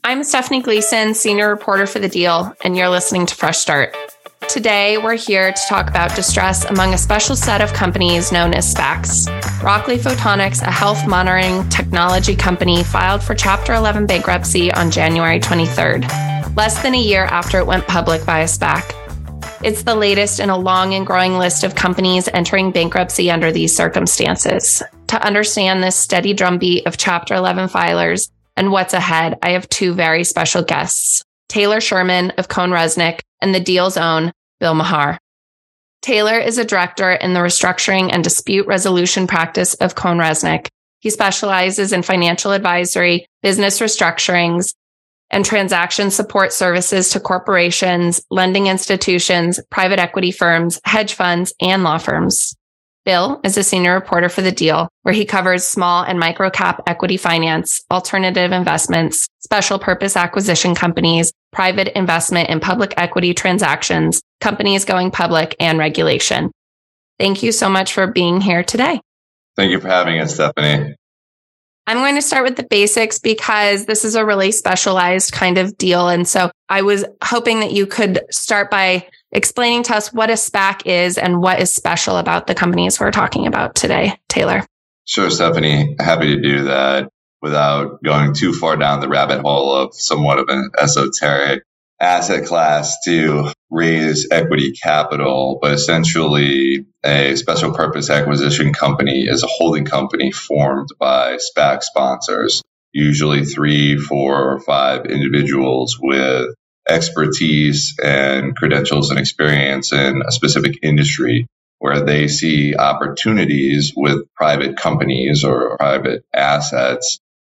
I'm Stephanie Gleason, senior reporter for The Deal, and you're listening to Fresh Start. Today, we're here to talk about distress among a special set of companies known as SPACs. Rockley Photonics, a health monitoring technology company, filed for Chapter 11 bankruptcy on January 23rd, less than a year after it went public via SPAC. It's the latest in a long and growing list of companies entering bankruptcy under these circumstances. To understand this steady drumbeat of Chapter 11 filers and what's ahead, I have two very special guests, Taylor Sherman of CohnReznick and The Deal's own Bill Maher. Taylor is a director in the restructuring and dispute resolution practice of CohnReznick. He specializes in financial advisory, business restructurings, and transaction support services to corporations, lending institutions, private equity firms, hedge funds, and law firms. Bill is a senior reporter for The Deal, where he covers small and micro cap equity finance, alternative investments, special purpose acquisition companies, private investment in public equity transactions, companies going public, and regulation. Thank you so much for being here today. Thank you for having us, Stephanie. I'm going to start with the basics because this is a really specialized kind of deal. And so I was hoping that you could start by explaining to us what a SPAC is and what is special about the companies we're talking about today. Taylor. Sure, Stephanie. Happy to do that without going too far down the rabbit hole of somewhat of an esoteric asset class to raise equity capital. But essentially, a special purpose acquisition company is a holding company formed by SPAC sponsors, usually 3, 4, or 5 individuals with expertise and credentials and experience in a specific industry where they see opportunities with private companies or private assets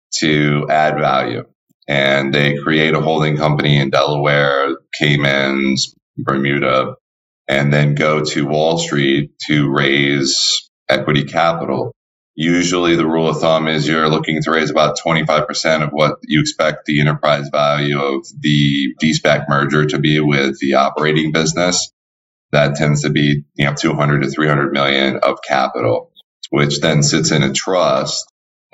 to add value. And they create a holding company in Delaware, Caymans, Bermuda, and then go to Wall Street to raise equity capital. Usually the rule of thumb is you're looking to raise about 25% of what you expect the enterprise value of the de-SPAC merger to be with the operating business. That tends to be 200 to 300 million of capital, which then sits in a trust.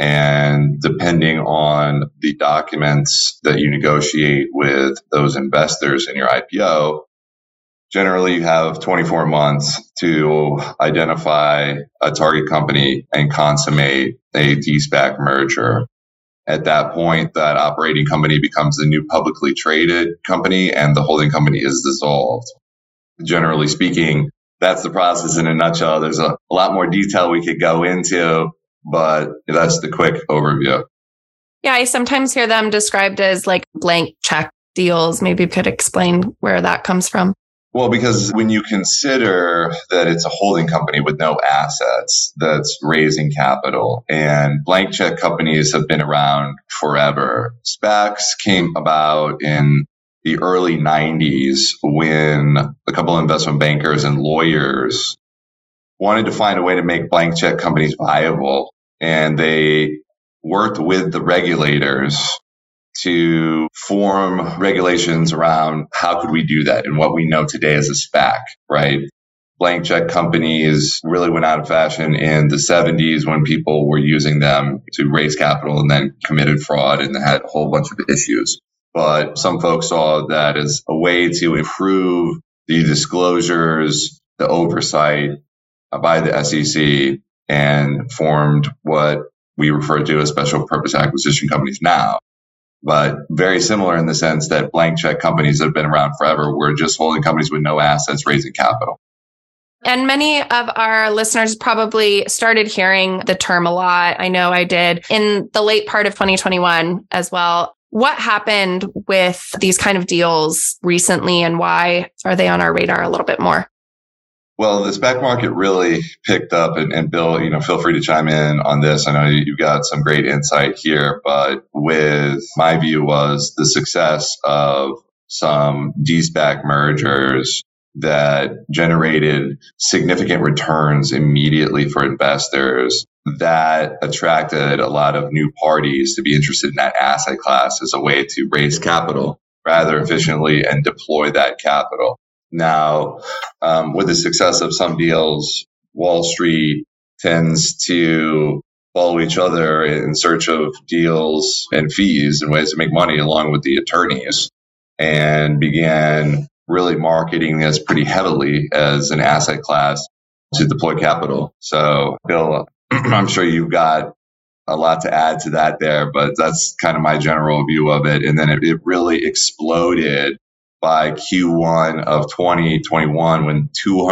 And depending on the documents that you negotiate with those investors in your IPO, generally you have 24 months to identify a target company and consummate a de-SPAC merger. At that point, that operating company becomes the new publicly traded company and the holding company is dissolved. Generally speaking, that's the process in a nutshell. There's a lot more detail we could go into, but that's the quick overview. Yeah, I sometimes hear them described as like blank check deals. Maybe you could explain where that comes from. Well, because when you consider that it's a holding company with no assets that's raising capital, and blank check companies have been around forever. SPACs came about in the early 90s when a couple of investment bankers and lawyers wanted to find a way to make blank check companies viable. And they worked with the regulators to form regulations around how could we do that and what we know today as a SPAC, right? Blank check companies really went out of fashion in the 70s when people were using them to raise capital and then committed fraud and had a whole bunch of issues. But some folks saw that as a way to improve the disclosures, the oversight by the SEC, and formed what we refer to as special purpose acquisition companies now. But very similar in the sense that blank check companies that have been around forever were just holding companies with no assets raising capital. And many of our listeners probably started hearing the term a lot. I know I did in the late part of 2021 as well. What happened with these kind of deals recently and why are they on our radar a little bit more? Well, the SPAC market really picked up, and Bill, feel free to chime in on this. I know you've got some great insight here, but with my view was the success of some de-SPAC mergers that generated significant returns immediately for investors that attracted a lot of new parties to be interested in that asset class as a way to raise capital rather efficiently and deploy that capital. Now, with the success of some deals, Wall Street tends to follow each other in search of deals and fees and ways to make money along with the attorneys, and began really marketing this pretty heavily as an asset class to deploy capital. So, Bill, I'm sure you've got a lot to add to that there, but that's kind of my general view of it. And then it really exploded by Q1 of 2021 when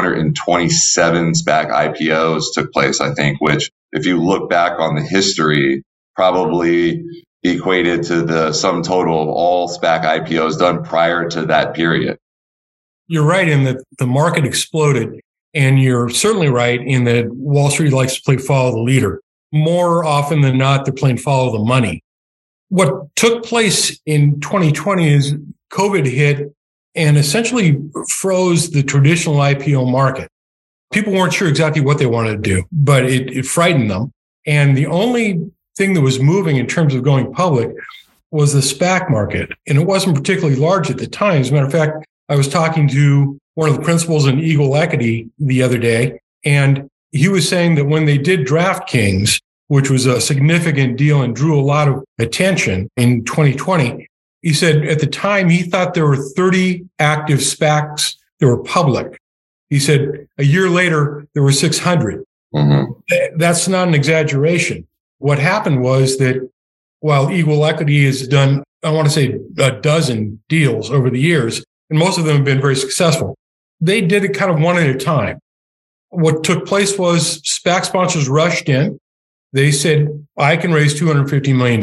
227 SPAC IPOs took place, I think, which if you look back on the history, probably equated to the sum total of all SPAC IPOs done prior to that period. You're right in that the market exploded, and you're certainly right in that Wall Street likes to play follow the leader. More often than not, they're playing follow the money. What took place in 2020 is COVID hit and essentially froze the traditional IPO market. People weren't sure exactly what they wanted to do, but it frightened them. And the only thing that was moving in terms of going public was the SPAC market. And it wasn't particularly large at the time. As a matter of fact, I was talking to one of the principals in Eagle Equity the other day, and he was saying that when they did DraftKings, which was a significant deal and drew a lot of attention in 2020, he said at the time he thought there were 30 active SPACs that were public. He said a year later, there were 600. Mm-hmm. That's not an exaggeration. What happened was that while Eagle Equity has done, I want to say, a dozen deals over the years, and most of them have been very successful, they did it kind of one at a time. What took place was SPAC sponsors rushed in. They said, I can raise $250 million.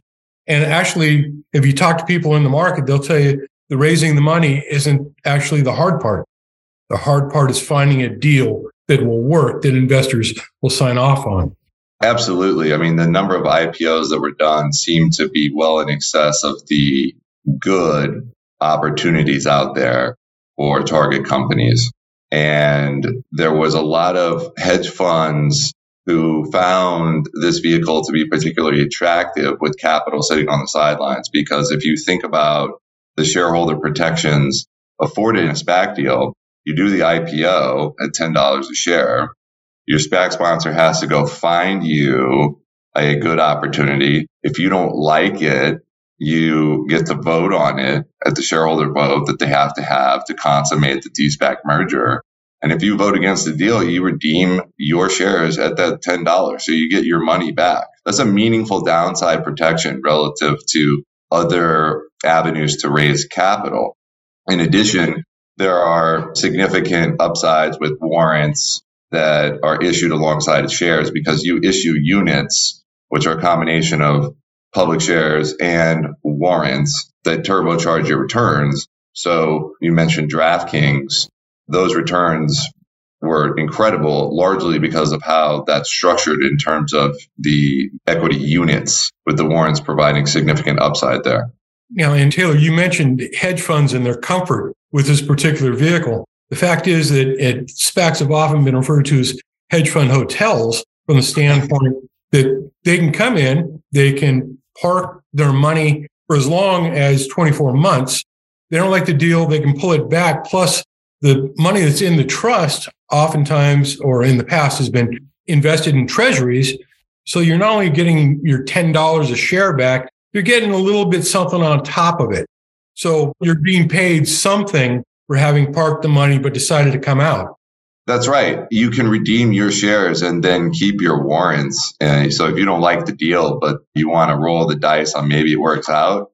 And actually, if you talk to people in the market, they'll tell you the raising the money isn't actually the hard part. The hard part is finding a deal that will work, that investors will sign off on. Absolutely. I mean, the number of IPOs that were done seem to be well in excess of the good opportunities out there for target companies. And there was a lot of hedge funds who found this vehicle to be particularly attractive with capital sitting on the sidelines. Because if you think about the shareholder protections afforded in a SPAC deal, you do the IPO at $10 a share. Your SPAC sponsor has to go find you a good opportunity. If you don't like it, you get to vote on it at the shareholder vote that they have to consummate the de-SPAC merger. And if you vote against the deal, you redeem your shares at that $10. So you get your money back. That's a meaningful downside protection relative to other avenues to raise capital. In addition, there are significant upsides with warrants that are issued alongside shares because you issue units, which are a combination of public shares and warrants that turbocharge your returns. So you mentioned DraftKings. Those returns were incredible, largely because of how that's structured in terms of the equity units, with the warrants providing significant upside there. Now, and Taylor, you mentioned hedge funds and their comfort with this particular vehicle. The fact is that SPACs have often been referred to as hedge fund hotels from the standpoint that they can come in, they can park their money for as long as 24 months. They don't like the deal, they can pull it back. Plus, the money that's in the trust oftentimes, or in the past, has been invested in treasuries. So you're not only getting your $10 a share back, you're getting a little bit something on top of it. So you're being paid something for having parked the money but decided to come out. That's right. You can redeem your shares and then keep your warrants. So if you don't like the deal, but you want to roll the dice on maybe it works out,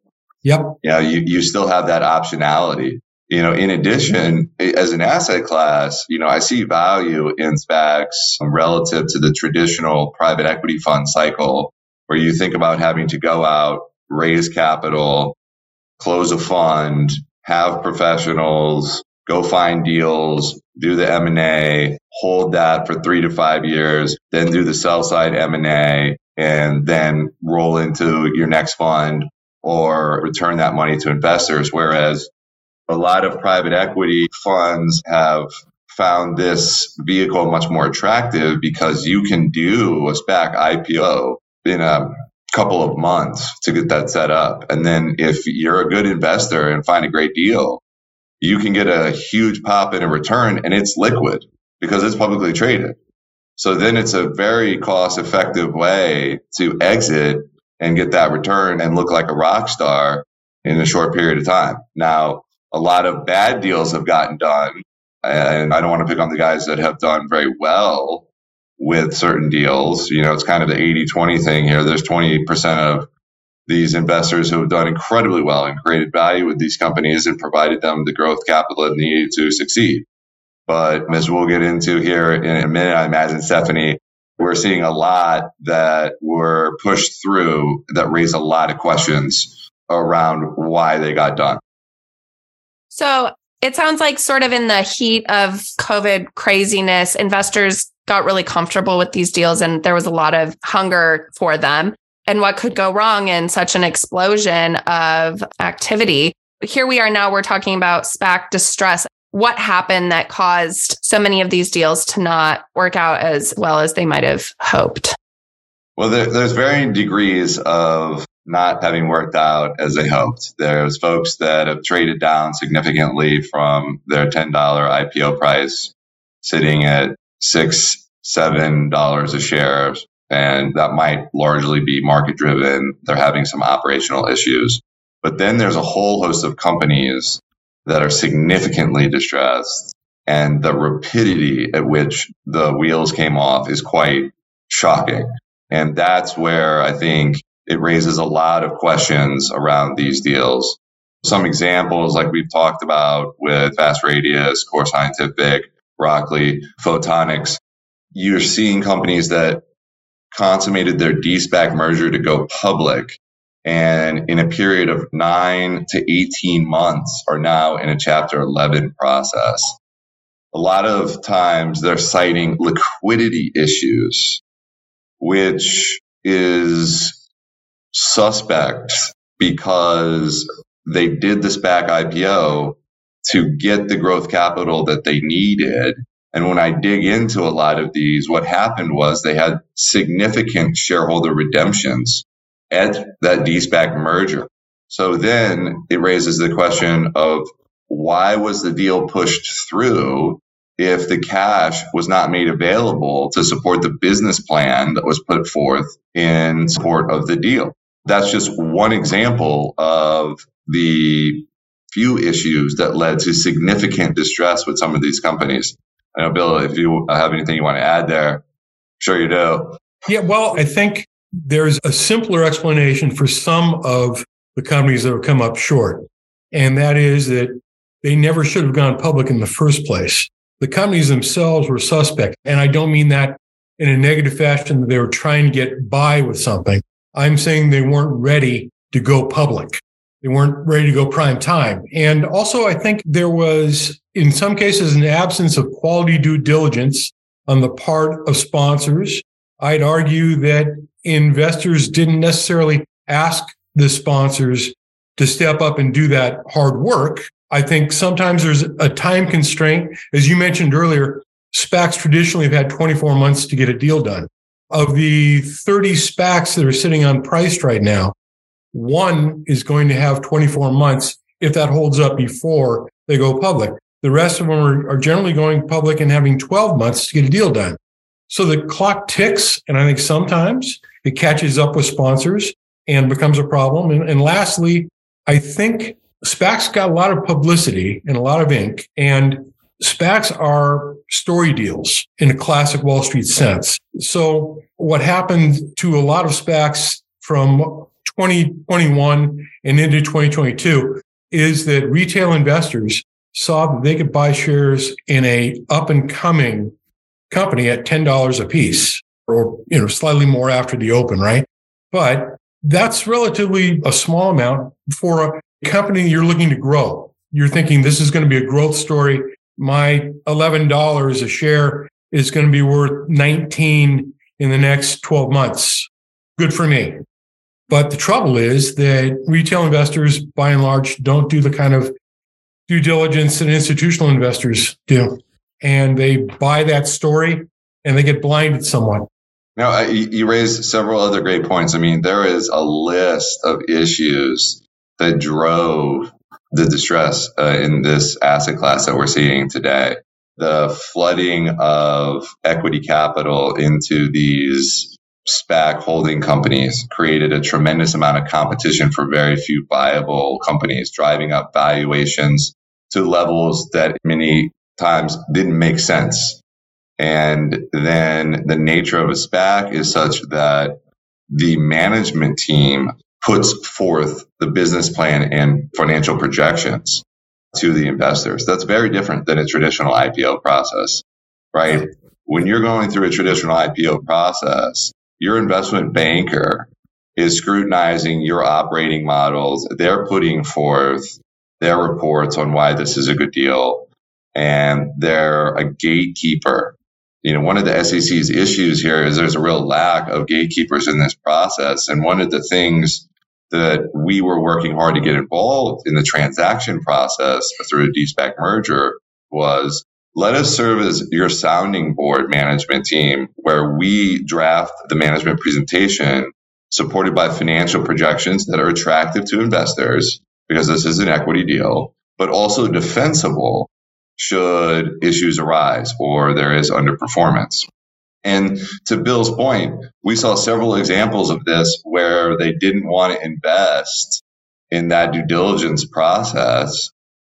you still have that optionality. In addition, as an asset class, I see value in SPACs relative to the traditional private equity fund cycle, where you think about having to go out, raise capital, close a fund, have professionals, go find deals, do the M&A, hold that for 3 to 5 years, then do the sell side M&A, and then roll into your next fund or return that money to investors. Whereas a lot of private equity funds have found this vehicle much more attractive because you can do a SPAC IPO in a couple of months to get that set up. And then if you're a good investor and find a great deal, you can get a huge pop in a return, and it's liquid because it's publicly traded. So then it's a very cost effective way to exit and get that return and look like a rock star in a short period of time. Now, a lot of bad deals have gotten done, and I don't want to pick on the guys that have done very well with certain deals. You know, it's kind of the 80-20 thing here. There's 20% of these investors who have done incredibly well and created value with these companies and provided them the growth capital that needed to succeed. But as we'll get into here in a minute, I imagine, Stephanie, we're seeing a lot that were pushed through that raise a lot of questions around why they got done. So it sounds like sort of in the heat of COVID craziness, investors got really comfortable with these deals and there was a lot of hunger for them. And what could go wrong in such an explosion of activity? Here we are now, we're talking about SPAC distress. What happened that caused so many of these deals to not work out as well as they might have hoped? Well, there's varying degrees of not having worked out as they hoped. There's folks that have traded down significantly from their $10 IPO price, sitting at $6, $7 a share. And that might largely be market driven. They're having some operational issues. But then there's a whole host of companies that are significantly distressed. And the rapidity at which the wheels came off is quite shocking. And that's where I think it raises a lot of questions around these deals. Some examples, like we've talked about with Fast Radius, Core Scientific, Rockley, Photonics, you're seeing companies that consummated their de-SPAC merger to go public, and in a period of 9 to 18 months are now in a Chapter 11 process. A lot of times they're citing liquidity issues, which is suspect because they did the SPAC IPO to get the growth capital that they needed. And when I dig into a lot of these, what happened was they had significant shareholder redemptions at that de-SPAC merger. So then it raises the question of why was the deal pushed through if the cash was not made available to support the business plan that was put forth in support of the deal? That's just one example of the few issues that led to significant distress with some of these companies. I know, Bill, if you have anything you want to add there, sure you do. Yeah, well, I think there's a simpler explanation for some of the companies that have come up short. And that is that they never should have gone public in the first place. The companies themselves were suspect. And I don't mean that in a negative fashion, that they were trying to get by with something. I'm saying they weren't ready to go public. They weren't ready to go prime time. And also, I think there was, in some cases, an absence of quality due diligence on the part of sponsors. I'd argue that investors didn't necessarily ask the sponsors to step up and do that hard work. I think sometimes there's a time constraint. As you mentioned earlier, SPACs traditionally have had 24 months to get a deal done. Of the 30 SPACs that are sitting unpriced right now, one is going to have 24 months if that holds up before they go public. The rest of them are generally going public and having 12 months to get a deal done. So the clock ticks, and I think sometimes it catches up with sponsors and becomes a problem. And lastly, I think SPACs got a lot of publicity and a lot of ink, and SPACs are story deals in a classic Wall Street sense. So what happened to a lot of SPACs from 2021 and into 2022 is that retail investors saw that they could buy shares in a up and coming company at $10 a piece, or slightly more after the open, right? But that's relatively a small amount for a company you're looking to grow. You're thinking this is going to be a growth story. My $11 a share is going to be worth $19 in the next 12 months. Good for me. But the trouble is that retail investors, by and large, don't do the kind of due diligence that institutional investors do. And they buy that story and they get blinded somewhat. Now, you raised several other great points. I mean, there is a list of issues that drove the distress in this asset class that we're seeing today. the flooding of equity capital into these SPAC holding companies created a tremendous amount of competition for very few viable companies, driving up valuations to levels that many times didn't make sense. And then the nature of a SPAC is such that the management team puts forth the business plan and financial projections to the investors. That's very different than a traditional IPO process, right? When you're going through a traditional IPO process, your investment banker is scrutinizing your operating models. They're putting forth their reports on why this is a good deal, and they're a gatekeeper. One of the SEC's issues here is there's a real lack of gatekeepers in this process. And one of the things that we were working hard to get involved in the transaction process through a de-SPAC merger was, let us serve as your sounding board management team, where we draft the management presentation supported by financial projections that are attractive to investors, because this is an equity deal, but also defensible should issues arise or there is underperformance. And to Bill's point, we saw several examples of this where they didn't want to invest in that due diligence process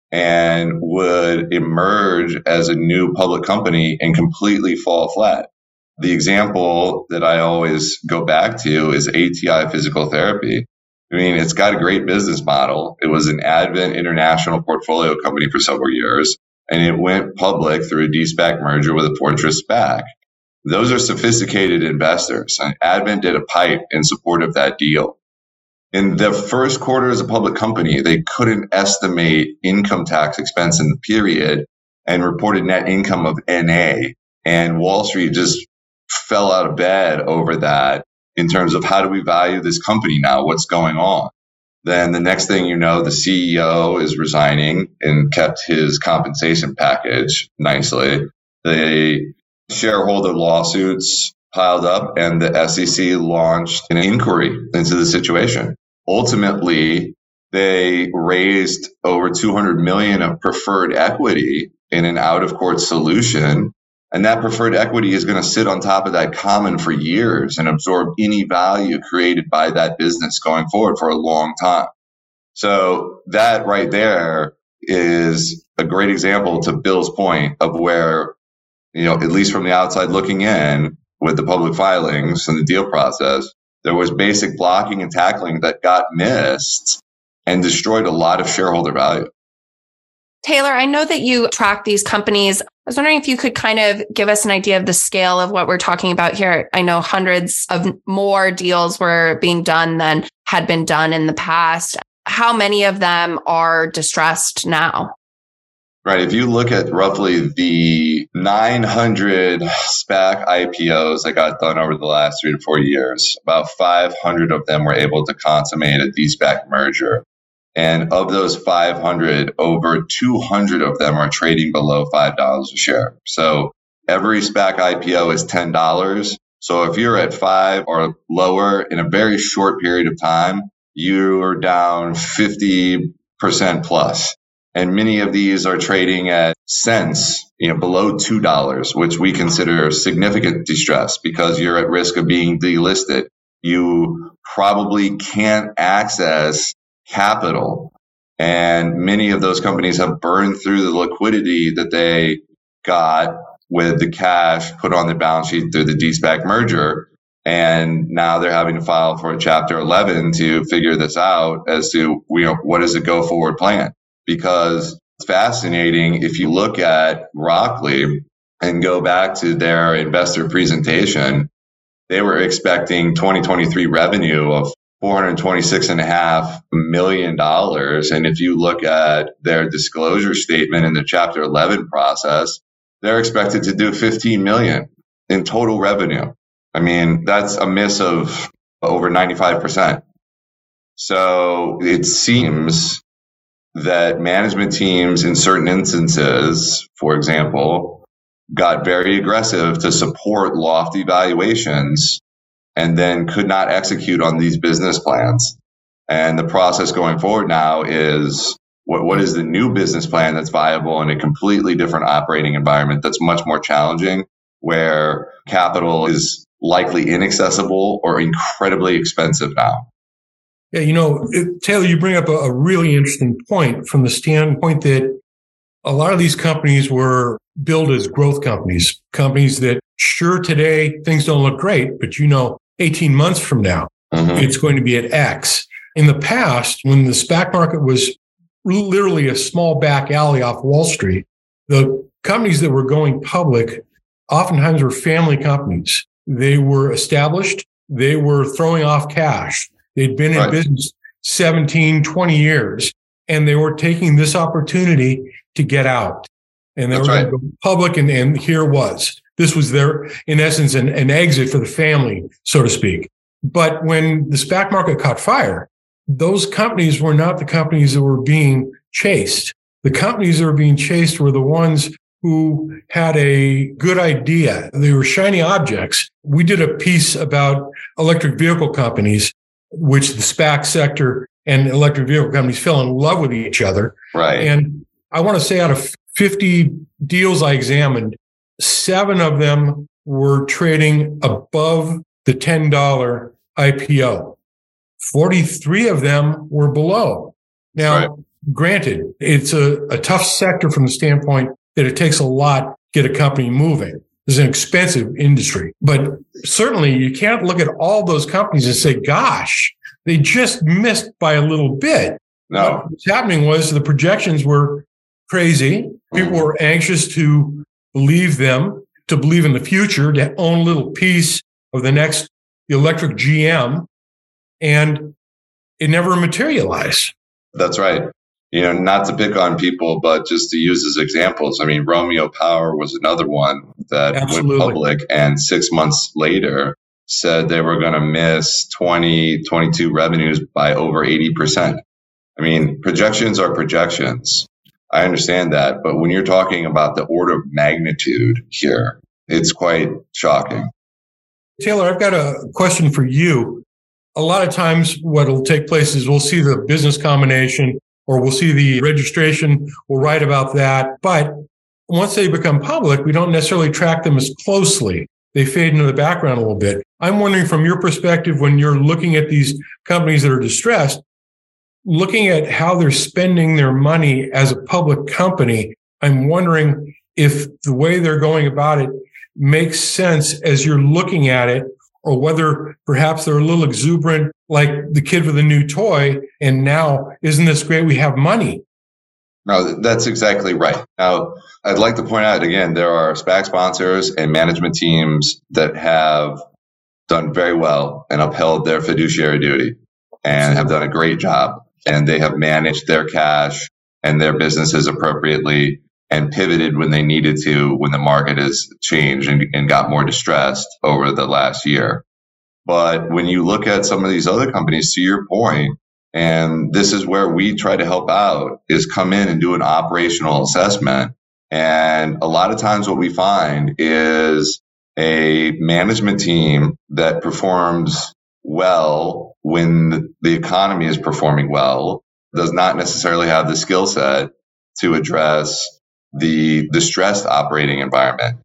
and would emerge as a new public company and completely fall flat. The example that I always go back to is ATI Physical Therapy. I mean, it's got a great business model. It was an Advent International portfolio company for several years, and it went public through a de-SPAC merger with a Fortress SPAC. Those are sophisticated investors, and Advent did a PIPE in support of that deal. In the first quarter as a public company, they couldn't estimate income tax expense in the period and reported net income of NA. And Wall Street just fell out of bed over that in terms of, how do we value this company now? What's going on? Then the next thing you know, the CEO is resigning and kept his compensation package nicely. The shareholder lawsuits piled up, and the SEC launched an inquiry into the situation. Ultimately, they raised over $200 million of preferred equity in an out-of-court solution. And that preferred equity is going to sit on top of that common for years and absorb any value created by that business going forward for a long time. So that right there is a great example, to Bill's point, of where, at least from the outside looking in with the public filings and the deal process, there was basic blocking and tackling that got missed and destroyed a lot of shareholder value. Taylor, I know that you track these companies. I was wondering if you could kind of give us an idea of the scale of what we're talking about here. I know hundreds of more deals were being done than had been done in the past. How many of them are distressed now? Right. If you look at roughly the 900 SPAC IPOs that got done over the last 3 to 4 years, about 500 of them were able to consummate a de-SPAC merger. And of those 500, over 200 of them are trading below $5 a share. So every SPAC IPO is $10. So if you're at 5 or lower in a very short period of time, you're down 50% plus. And many of these are trading at cents, below $2, which we consider significant distress because you're at risk of being delisted. You probably can't access capital. And many of those companies have burned through the liquidity that they got with the cash put on their balance sheet through the de-SPAC merger. And now they're having to file for a Chapter 11 to figure this out as to, what is the go forward plan? Because it's fascinating. If you look at Rockley and go back to their investor presentation, they were expecting 2023 revenue of $426.5 million. And if you look at their disclosure statement in the Chapter 11 process, they're expected to do $15 million in total revenue. I mean, that's a miss of over 95%. So it seems that management teams in certain instances, for example, got very aggressive to support lofty valuations and then could not execute on these business plans. And the process going forward now is What is the new business plan that's viable in a completely different operating environment that's much more challenging, where capital is likely inaccessible or incredibly expensive now? Yeah, Taylor, you bring up a really interesting point from the standpoint that a lot of these companies were billed as growth companies that sure today things don't look great, but 18 months from now, it's going to be at X. In the past, when the SPAC market was literally a small back alley off Wall Street, the companies that were going public oftentimes were family companies. They were established. They were throwing off cash. They'd been in business 17, 20 years, and they were taking this opportunity to get out. And they were going to go public, and here was. This was in essence, an exit for the family, so to speak. But when the SPAC market caught fire, those companies were not the companies that were being chased. The companies that were being chased were the ones who had a good idea. They were shiny objects. We did a piece about electric vehicle companies, which the SPAC sector and electric vehicle companies fell in love with each other. Right. And I want to say out of 50 deals I examined, 7 of them were trading above the $10 IPO. 43 of them were below. Now, granted, it's a tough sector from the standpoint that it takes a lot to get a company moving. It's an expensive industry. But certainly you can't look at all those companies and say, gosh, they just missed by a little bit. No. What's happening was the projections were crazy. People were anxious to believe them, to believe in the future, to own a little piece of the next electric GM. And it never materialized. That's right. Not to pick on people, but just to use as examples. I mean, Romeo Power was another one that went public, and 6 months later said they were going to miss 2022 revenues by over 80%. I mean, projections are projections. I understand that. But when you're talking about the order of magnitude here, it's quite shocking. Taylor, I've got a question for you. A lot of times what will take place is we'll see the business combination or we'll see the registration. We'll write about that. But once they become public, we don't necessarily track them as closely. They fade into the background a little bit. I'm wondering from your perspective, when you're looking at these companies that are distressed, looking at how they're spending their money as a public company, I'm wondering if the way they're going about it makes sense as you're looking at it, or whether perhaps they're a little exuberant, like the kid with a new toy, and now, isn't this great? We have money. No, that's exactly right. Now, I'd like to point out again, there are SPAC sponsors and management teams that have done very well and upheld their fiduciary duty and have done a great job. And they have managed their cash and their businesses appropriately and pivoted when they needed to, when the market has changed and got more distressed over the last year. But when you look at some of these other companies, to your point, and this is where we try to help out, is come in and do an operational assessment. And a lot of times what we find is a management team that performs well when the economy is performing well does not necessarily have the skill set to address the distressed operating environment,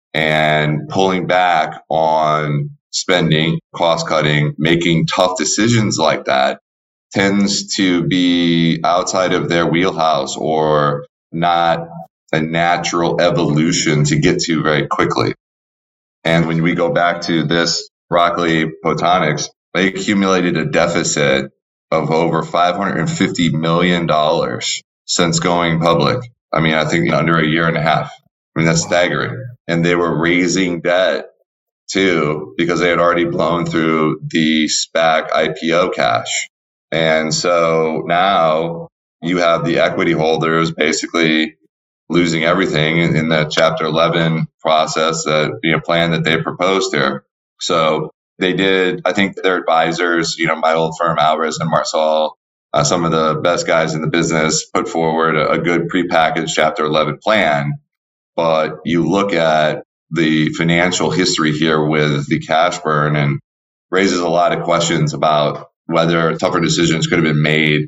and pulling back on spending, cost cutting, making tough decisions like that tends to be outside of their wheelhouse or not a natural evolution to get to very quickly. And when we go back to this Rockley Photonics, they accumulated a deficit of over $550 million since going public. I mean, I think under a year and a half. I mean, that's staggering. And they were raising debt too, because they had already blown through the SPAC IPO cash. And so now you have the equity holders basically losing everything in the Chapter 11 process, plan that they proposed here. So they did, I think their advisors, my old firm, Alvarez and Marsal, some of the best guys in the business, put forward a good prepackaged Chapter 11 plan. But you look at the financial history here with the cash burn and raises a lot of questions about whether tougher decisions could have been made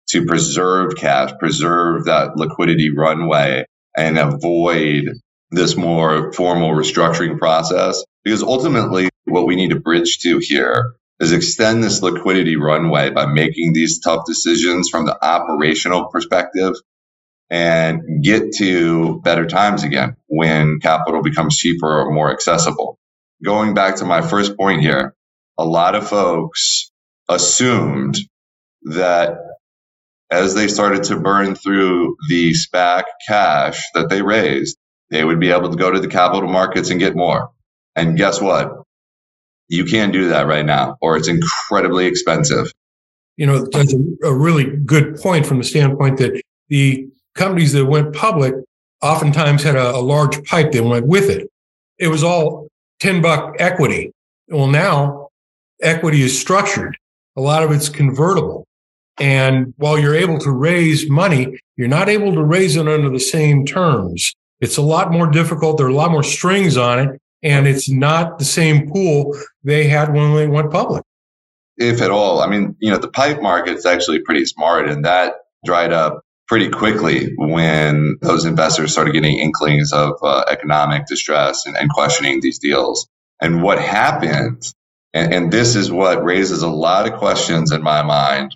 to preserve cash, preserve that liquidity runway, and avoid this more formal restructuring process. Because ultimately, what we need to bridge to here is extend this liquidity runway by making these tough decisions from the operational perspective and get to better times again when capital becomes cheaper or more accessible. Going back to my first point here, a lot of folks assumed that as they started to burn through the SPAC cash that they raised, they would be able to go to the capital markets and get more. And guess what? You can't do that right now, or it's incredibly expensive. That's a really good point from the standpoint that the companies that went public oftentimes had a large pipe that went with it. It was all $10 equity. Well, now equity is structured. A lot of it's convertible. And while you're able to raise money, you're not able to raise it under the same terms. It's a lot more difficult. There are a lot more strings on it. And it's not the same pool they had when they went public. If at all. I mean, the pipe market is actually pretty smart, and that dried up pretty quickly when those investors started getting inklings of economic distress and questioning these deals. And what happened, and this is what raises a lot of questions in my mind,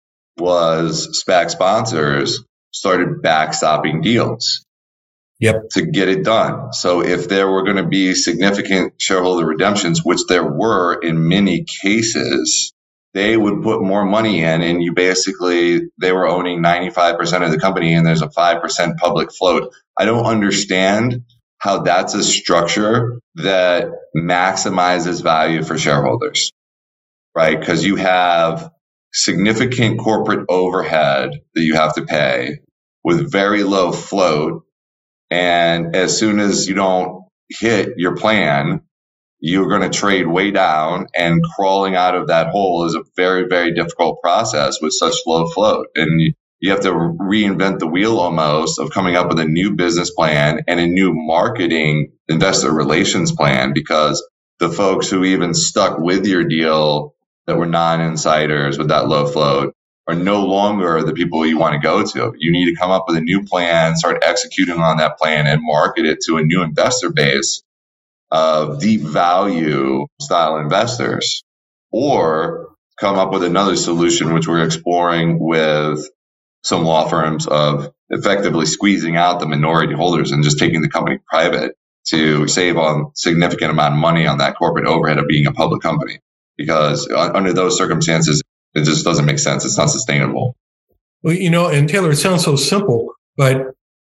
was SPAC sponsors started backstopping deals. Yep. To get it done. So if there were going to be significant shareholder redemptions, which there were in many cases, they would put more money in, and they were owning 95% of the company, and there's a 5% public float. I don't understand how that's a structure that maximizes value for shareholders, right? Because you have significant corporate overhead that you have to pay with very low float. And as soon as you don't hit your plan, you're going to trade way down, and crawling out of that hole is a very, very difficult process with such low float. And you have to reinvent the wheel almost of coming up with a new business plan and a new marketing investor relations plan, because the folks who even stuck with your deal that were non-insiders with that low float are no longer the people you want to go to. You need to come up with a new plan, start executing on that plan, and market it to a new investor base of deep value style investors, or come up with another solution, which we're exploring with some law firms, of effectively squeezing out the minority holders and just taking the company private to save on significant amount of money on that corporate overhead of being a public company. Because under those circumstances, it just doesn't make sense. It's not sustainable. Well, and Taylor, it sounds so simple, but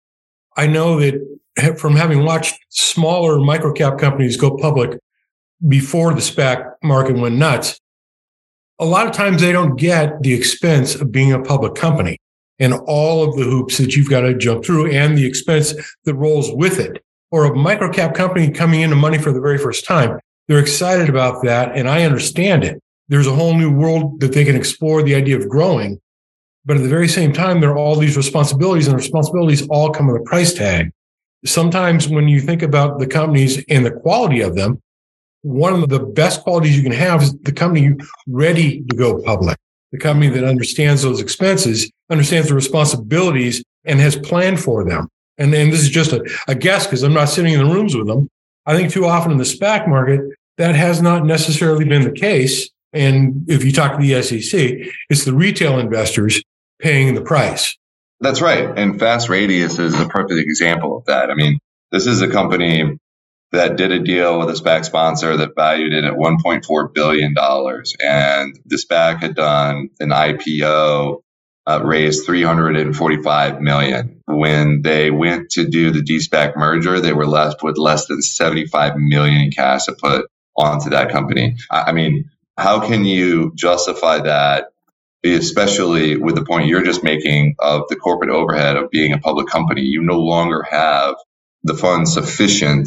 I know that from having watched smaller microcap companies go public before the SPAC market went nuts, a lot of times they don't get the expense of being a public company and all of the hoops that you've got to jump through and the expense that rolls with it. Or a microcap company coming into money for the very first time, they're excited about that, and I understand it. There's a whole new world that they can explore, the idea of growing. But at the very same time, there are all these responsibilities, and responsibilities all come with a price tag. Sometimes when you think about the companies and the quality of them, one of the best qualities you can have is the company ready to go public, the company that understands those expenses, understands the responsibilities, and has planned for them. And this is just a guess because I'm not sitting in the rooms with them. I think too often in the SPAC market, that has not necessarily been the case. And if you talk to the SEC, it's the retail investors paying the price. That's right. And Fast Radius is a perfect example of that. I mean, this is a company that did a deal with a SPAC sponsor that valued it at $1.4 billion. And the SPAC had done an IPO, raised $345 million. When they went to do the de-SPAC merger, they were left with less than $75 million in cash to put onto that company. I mean, how can you justify that, especially with the point you're just making of the corporate overhead of being a public company? You no longer have the funds sufficient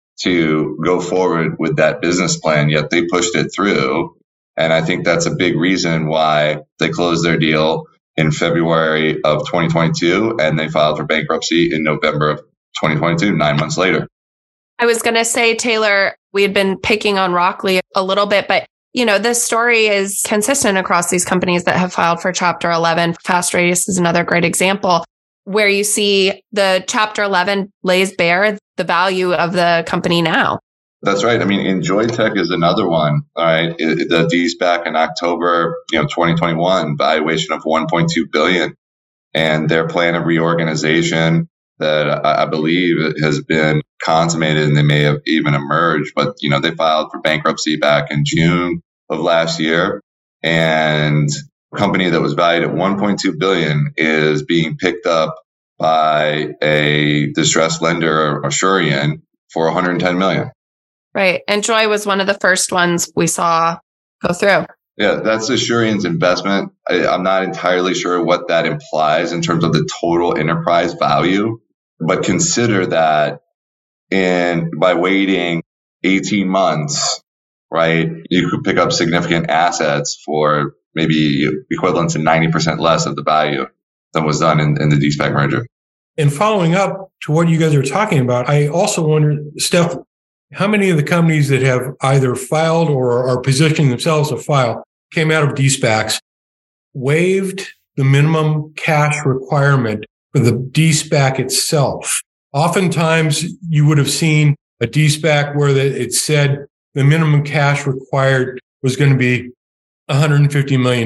to go forward with that business plan, yet they pushed it through. And I think that's a big reason why they closed their deal in February of 2022, and they filed for bankruptcy in November of 2022, 9 months later. I was going to say, Taylor, we had been picking on Rockley a little bit, but This story is consistent across these companies that have filed for Chapter 11. Fast Radius is another great example where you see the Chapter 11 lays bare the value of the company now. That's right. I mean, Enjoytech is another one. All right. The de-SPAC in October, 2021, valuation of $1.2 billion. And their plan of reorganization that I believe has been consummated, and they may have even emerged, but they filed for bankruptcy back in June of last year. And a company that was valued at $1.2 billion is being picked up by a distressed lender, Asurion, for $110 million. Right. And Joy was one of the first ones we saw go through. Yeah, that's Asurion's investment. I'm not entirely sure what that implies in terms of the total enterprise value, but consider that by waiting 18 months, right, you could pick up significant assets for maybe equivalent to 90% less of the value that was done in the de-SPAC merger. And following up to what you guys are talking about, I also wonder, Steph, how many of the companies that have either filed or are positioning themselves to file came out of de-SPACs, waived the minimum cash requirement for the de-SPAC itself? Oftentimes, you would have seen a de-SPAC where it said the minimum cash required was going to be $150 million.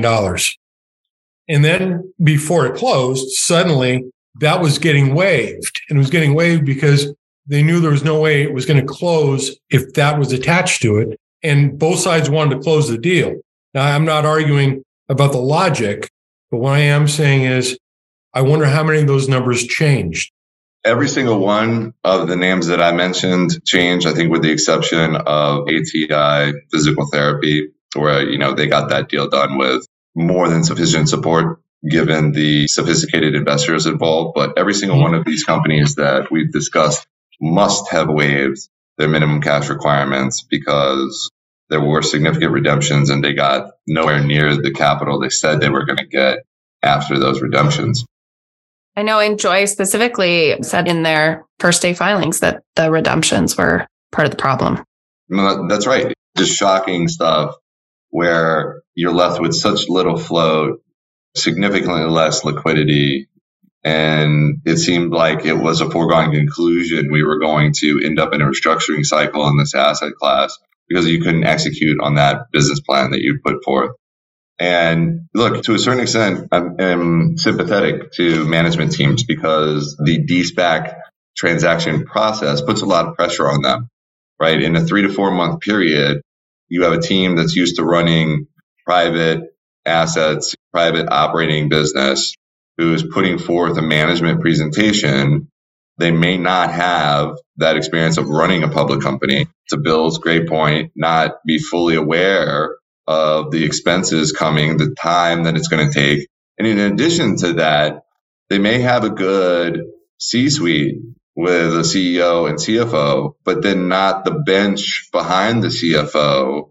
And then before it closed, suddenly that was getting waived. And it was getting waived because they knew there was no way it was going to close if that was attached to it. And both sides wanted to close the deal. Now, I'm not arguing about the logic, but what I am saying is I wonder how many of those numbers changed. Every single one of the names that I mentioned changed, I think, with the exception of ATI Physical Therapy, where, they got that deal done with more than sufficient support given the sophisticated investors involved. But every single one of these companies that we've discussed must have waived their minimum cash requirements because there were significant redemptions and they got nowhere near the capital they said they were going to get after those redemptions. I know Enjoy specifically said in their first day filings that the redemptions were part of the problem. No, that's right. Just shocking stuff where you're left with such little float, significantly less liquidity. And it seemed like it was a foregone conclusion we were going to end up in a restructuring cycle in this asset class because you couldn't execute on that business plan that you put forth. And look, to a certain extent, I'm sympathetic to management teams because the de-SPAC transaction process puts a lot of pressure on them, right? In a 3 to 4 month period, you have a team that's used to running private assets, private operating business, who is putting forth a management presentation. They may not have that experience of running a public company. To Bill's great point, not be fully aware of the expenses coming, the time that it's going to take. And in addition to that, they may have a good C-suite with a CEO and CFO, but then not the bench behind the CFO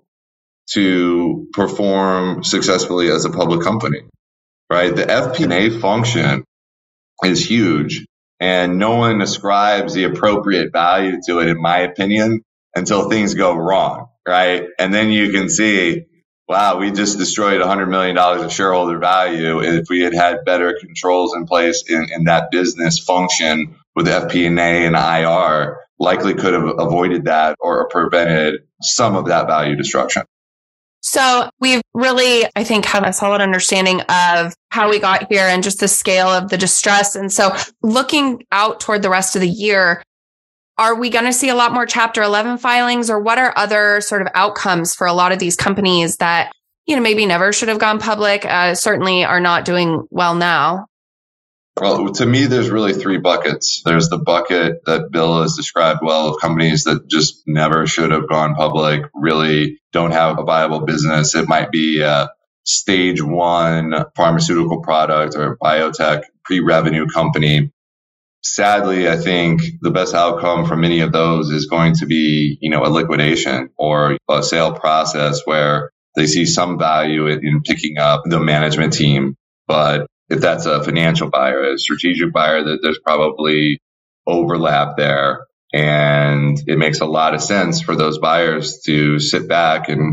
to perform successfully as a public company, right? The FP&A function is huge, and no one ascribes the appropriate value to it, in my opinion, until things go wrong, right? And then you can see, wow, we just destroyed $100 million of shareholder value. If we had had better controls in place in that business function with FP&A and IR, likely could have avoided that or prevented some of that value destruction. So we've really, I think, have a solid understanding of how we got here and just the scale of the distress. And so looking out toward the rest of the year, are we going to see a lot more Chapter 11 filings, or what are other sort of outcomes for a lot of these companies that, maybe never should have gone public, certainly are not doing well now? Well, to me, there's really three buckets. There's the bucket that Bill has described well of companies that just never should have gone public, really don't have a viable business. It might be a stage one pharmaceutical product or biotech pre-revenue company. Sadly, I think the best outcome for many of those is going to be, a liquidation or a sale process where they see some value in picking up the management team. But if that's a financial buyer, a strategic buyer, that there's probably overlap there. And it makes a lot of sense for those buyers to sit back and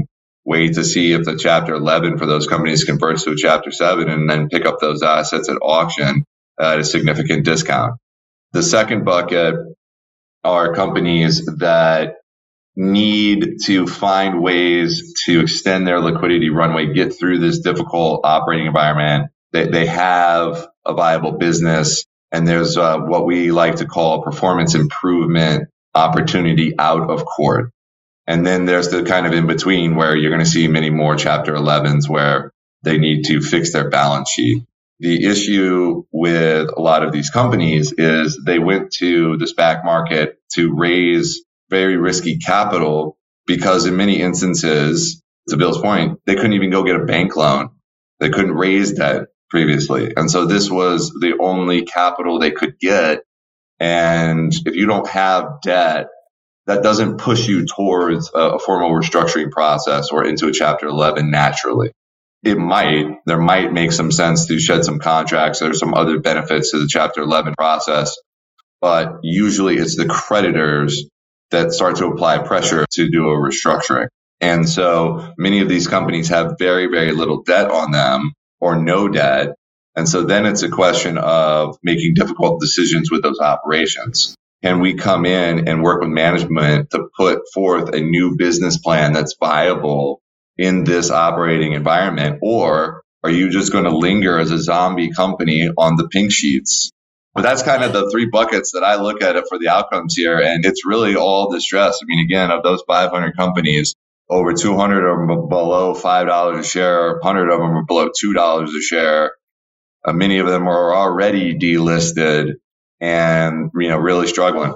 wait to see if the Chapter 11 for those companies converts to a Chapter 7, and then pick up those assets at auction at a significant discount. The second bucket are companies that need to find ways to extend their liquidity runway, get through this difficult operating environment. They have a viable business, and there's what we like to call a performance improvement opportunity out of court. And then there's the kind of in between where you're going to see many more Chapter 11s where they need to fix their balance sheet. The issue with a lot of these companies is they went to the SPAC market to raise very risky capital because in many instances, to Bill's point, they couldn't even go get a bank loan. They couldn't raise debt previously. And so this was the only capital they could get. And if you don't have debt, that doesn't push you towards a formal restructuring process or into a Chapter 11 naturally. There might make some sense to shed some contracts. There's some other benefits to the Chapter 11 process, but usually it's the creditors that start to apply pressure to do a restructuring. And so many of these companies have very, very little debt on them or no debt. And so then it's a question of making difficult decisions with those operations. Can we come in and work with management to put forth a new business plan that's viable in this operating environment? Or are you just going to linger as a zombie company on the pink sheets? But that's kind of the three buckets that I look at it for the outcomes here. And it's really all distress. I mean, again, of those 500 companies, over 200 of them are below $5 a share, 100 of them are below $2 a share. Many of them are already delisted and, really struggling.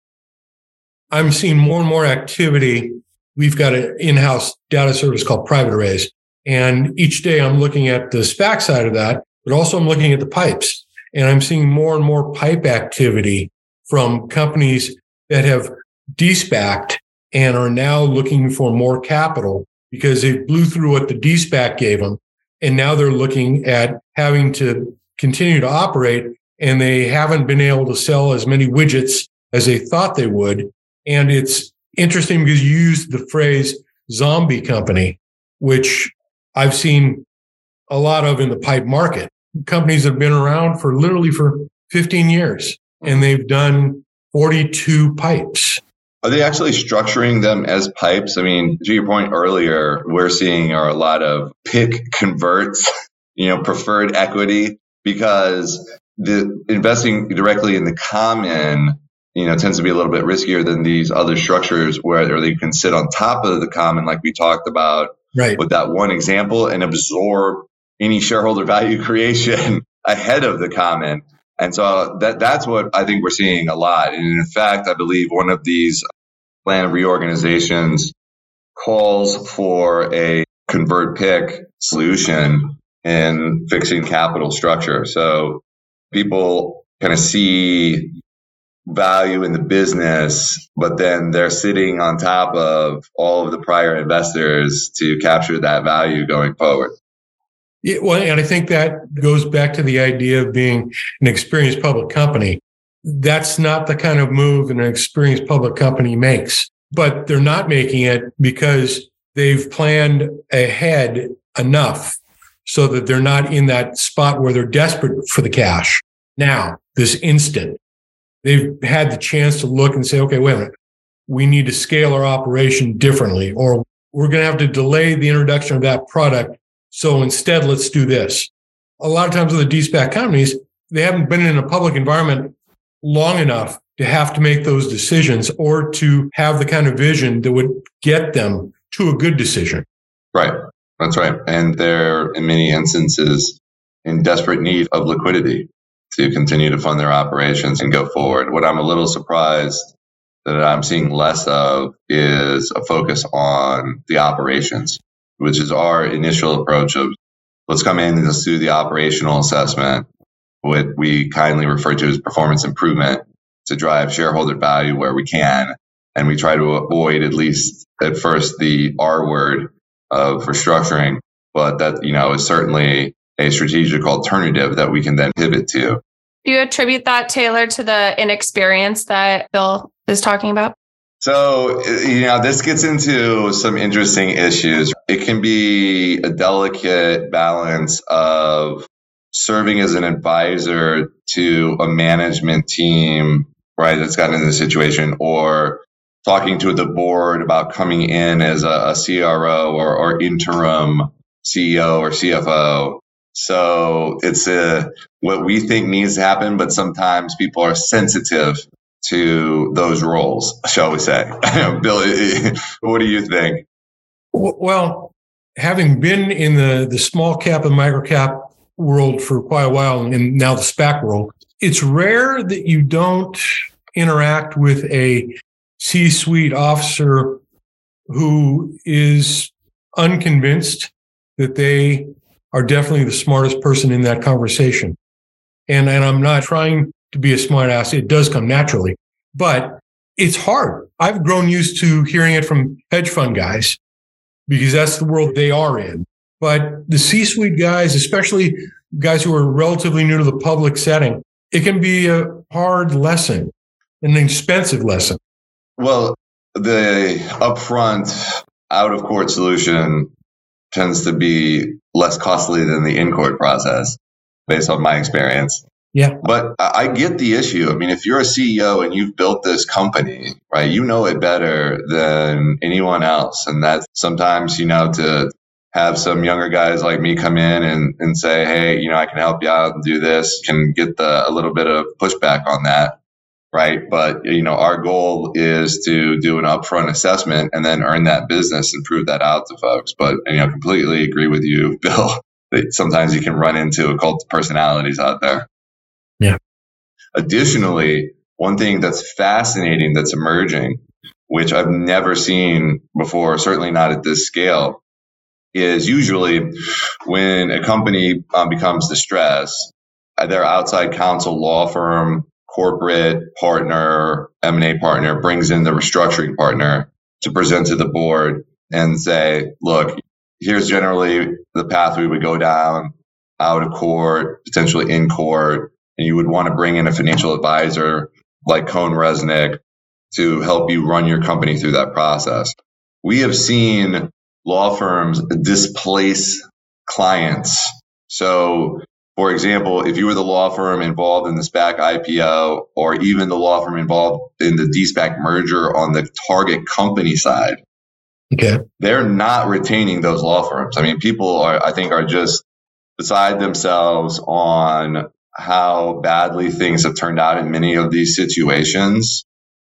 I'm seeing more and more activity. We've got an in-house data service called Private Arrays. And each day I'm looking at the SPAC side of that, but also I'm looking at the pipes. And I'm seeing more and more pipe activity from companies that have de-SPACed and are now looking for more capital because they blew through what the de-SPAC gave them. And now they're looking at having to continue to operate, and they haven't been able to sell as many widgets as they thought they would. And it's interesting because you used the phrase zombie company, which I've seen a lot of in the pipe market. Companies have been around for 15 years, and they've done 42 pipes. Are they actually structuring them as pipes? I mean, to your point earlier, we're seeing a lot of PIK converts, preferred equity, because the investing directly in the common, tends to be a little bit riskier than these other structures where they can sit on top of the common, like we talked about with that one example, and absorb any shareholder value creation ahead of the common. And so that's what I think we're seeing a lot. And in fact, I believe one of these plan reorganizations calls for a convert PIK solution in fixing capital structure. So people kind of see value in the business, but then they're sitting on top of all of the prior investors to capture that value going forward. Yeah, well, and I think that goes back to the idea of being an experienced public company. That's not the kind of move an experienced public company makes, but they're not making it because they've planned ahead enough so that they're not in that spot where they're desperate for the cash now, this instant. They've had the chance to look and say, okay, wait a minute, we need to scale our operation differently, or we're going to have to delay the introduction of that product. So instead, let's do this. A lot of times with the de-SPAC companies, they haven't been in a public environment long enough to have to make those decisions or to have the kind of vision that would get them to a good decision. Right. That's right. And they're, in many instances, in desperate need of liquidity to continue to fund their operations and go forward. What I'm a little surprised that I'm seeing less of is a focus on the operations, which is our initial approach of let's come in and let's do the operational assessment, what we kindly refer to as performance improvement, to drive shareholder value where we can. And we try to avoid, at least at first, the R word of restructuring, but that, is certainly a strategic alternative that we can then pivot to. Do you attribute that, Taylor, to the inexperience that Bill is talking about? So, this gets into some interesting issues. It can be a delicate balance of serving as an advisor to a management team, right, that's gotten into the situation, or talking to the board about coming in as a CRO or interim CEO or CFO. So it's what we think needs to happen, but sometimes people are sensitive to those roles, shall we say. Bill, what do you think? Well, having been in the small cap and micro cap world for quite a while, and now the SPAC world, it's rare that you don't interact with a C-suite officer who is unconvinced that they are definitely the smartest person in that conversation. And I'm not trying to be a smart ass. It does come naturally, but it's hard. I've grown used to hearing it from hedge fund guys because that's the world they are in. But the C-suite guys, especially guys who are relatively new to the public setting, it can be a hard lesson, an expensive lesson. Well, the upfront out-of-court solution tends to be less costly than the in-court process, based on my experience. Yeah. But I get the issue. I mean, if you're a CEO and you've built this company, right, you know it better than anyone else. And that's sometimes, to have some younger guys like me come in and say, hey, I can help you out and do this, can get a little bit of pushback on that. Right. But, our goal is to do an upfront assessment and then earn that business and prove that out to folks. But, completely agree with you, Bill, that sometimes you can run into a cult of personalities out there. Yeah. Additionally, one thing that's fascinating that's emerging, which I've never seen before, certainly not at this scale, is usually when a company becomes distressed, their outside counsel, law firm, corporate partner, M&A partner brings in the restructuring partner to present to the board and say, look, here's generally the path we would go down, out of court, potentially in court. And you would want to bring in a financial advisor like CohnReznick to help you run your company through that process. We have seen law firms displace clients. So, for example, if you were the law firm involved in the SPAC IPO, or even the law firm involved in the de-SPAC merger on the target company side, okay, they're not retaining those law firms. I mean, people are just beside themselves on how badly things have turned out in many of these situations,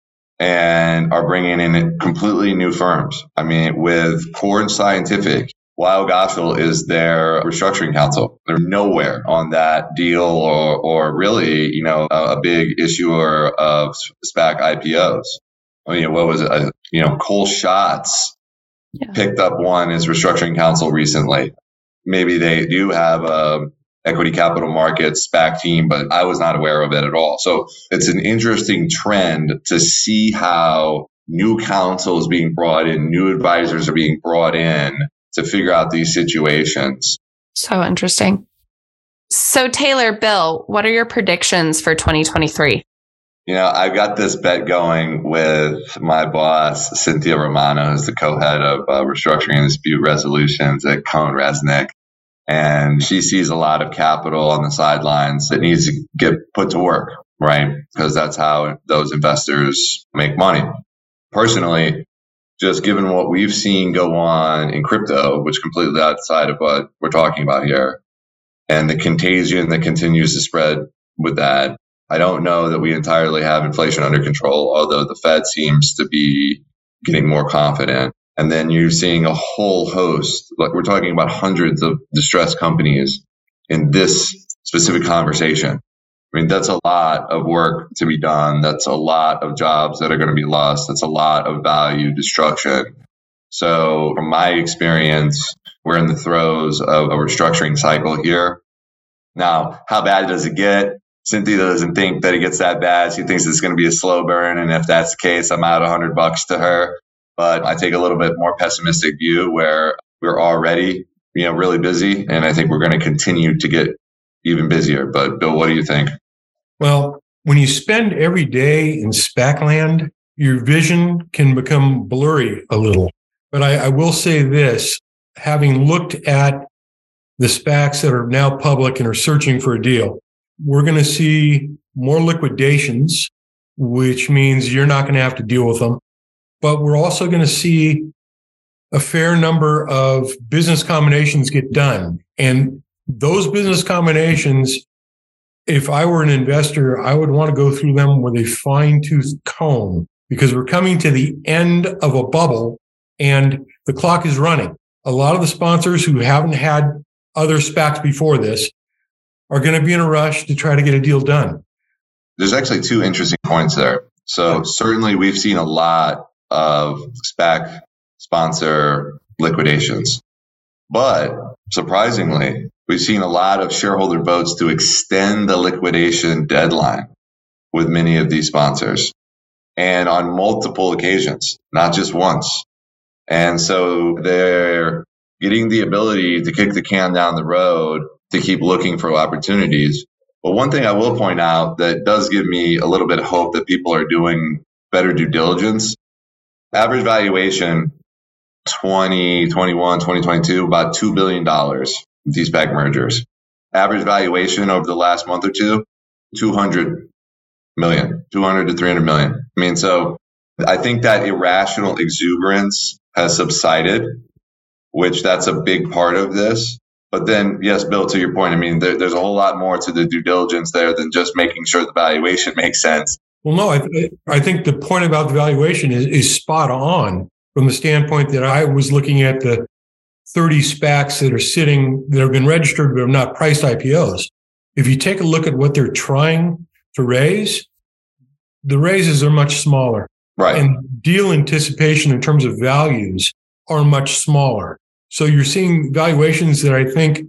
and are bringing in completely new firms. I mean, with Core Scientific, Weil Gotshal is their restructuring counsel. They're nowhere on that deal or really, a big issuer of SPAC IPOs. I mean, what was it? Cole Schatz picked up one as restructuring counsel recently. Maybe they do have a equity capital markets SPAC team, but I was not aware of it at all. So it's an interesting trend to see how new counsel is being brought in, new advisors are being brought in to figure out these situations. So interesting. So Taylor, Bill, what are your predictions for 2023? I've got this bet going with my boss, Cynthia Romano, who's the co-head of restructuring and dispute resolutions at CohnReznick. And she sees a lot of capital on the sidelines that needs to get put to work, right? Because that's how those investors make money. Personally, just given what we've seen go on in crypto, which is completely outside of what we're talking about here, and the contagion that continues to spread with that, I don't know that we entirely have inflation under control, although the Fed seems to be getting more confident. And then you're seeing a whole host, like we're talking about hundreds of distressed companies in this specific conversation. I mean, that's a lot of work to be done. That's a lot of jobs that are going to be lost. That's a lot of value destruction. So from my experience, we're in the throes of a restructuring cycle here. Now, how bad does it get? Cynthia doesn't think that it gets that bad. She thinks it's going to be a slow burn. And if that's the case, I'm out $100 to her. But I take a little bit more pessimistic view where we're already, really busy. And I think we're going to continue to get even busier. But Bill, what do you think? Well, when you spend every day in SPAC land, your vision can become blurry a little. But I will say this, having looked at the SPACs that are now public and are searching for a deal, we're going to see more liquidations, which means you're not going to have to deal with them. But we're also going to see a fair number of business combinations get done. And those business combinations, if I were an investor, I would want to go through them with a fine-tooth comb, because we're coming to the end of a bubble and the clock is running. A lot of the sponsors who haven't had other SPACs before this are going to be in a rush to try to get a deal done. There's actually two interesting points there. So certainly we've seen a lot of SPAC sponsor liquidations, but surprisingly, we've seen a lot of shareholder votes to extend the liquidation deadline with many of these sponsors, and on multiple occasions, not just once. And so they're getting the ability to kick the can down the road to keep looking for opportunities. But one thing I will point out that does give me a little bit of hope that people are doing better due diligence. Average valuation 2021, 2022, about $2 billion de-SPAC mergers. Average valuation over the last month or two, 200 million, 200 to 300 million. I mean, so I think that irrational exuberance has subsided, which that's a big part of this. But then, yes, Bill, to your point, I mean, there's a whole lot more to the due diligence there than just making sure the valuation makes sense. Well, no, I think the point about the valuation is spot on from the standpoint that I was looking at the 30 SPACs that have been registered but have not priced IPOs. If you take a look at what they're trying to raise, the raises are much smaller. Right. And deal anticipation in terms of values are much smaller. So you're seeing valuations that I think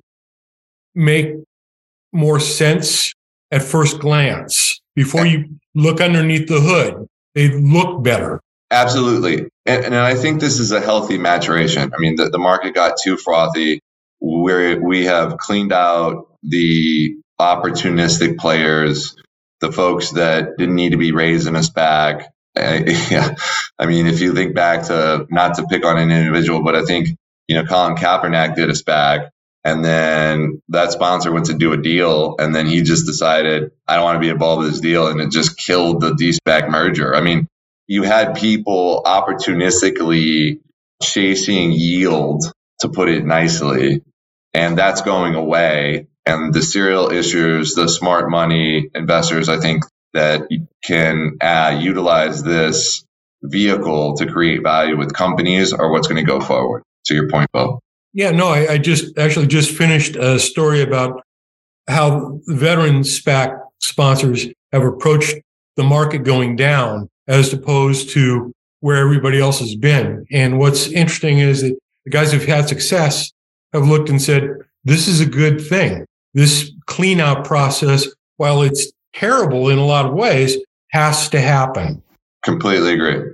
make more sense at first glance. Before you look underneath the hood, they look better. Absolutely. And I think this is a healthy maturation. I mean, the market got too frothy, where we have cleaned out the opportunistic players, the folks that didn't need to be raised in a SPAC. Yeah. I mean, if you think back to, not to pick on an individual, but I think, Colin Kaepernick did a SPAC, and then that sponsor went to do a deal, and then he just decided, I don't want to be involved with this deal, and it just killed the de-SPAC merger. I mean, you had people opportunistically chasing yield, to put it nicely, and that's going away. And the serial issuers, the smart money investors, I think, that can utilize this vehicle to create value with companies are what's going to go forward. To your point, Bo. Yeah, no, I just finished a story about how veteran SPAC sponsors have approached the market going down as opposed to where everybody else has been. And what's interesting is that the guys who've had success have looked and said, this is a good thing. This clean out process, while it's terrible in a lot of ways, has to happen. Completely agree.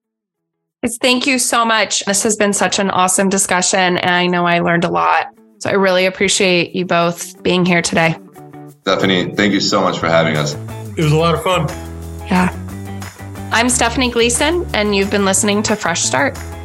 Thank you so much. This has been such an awesome discussion, and I know I learned a lot. So I really appreciate you both being here today. Stephanie, thank you so much for having us. It was a lot of fun. Yeah. I'm Stephanie Gleason, and you've been listening to Fresh Start.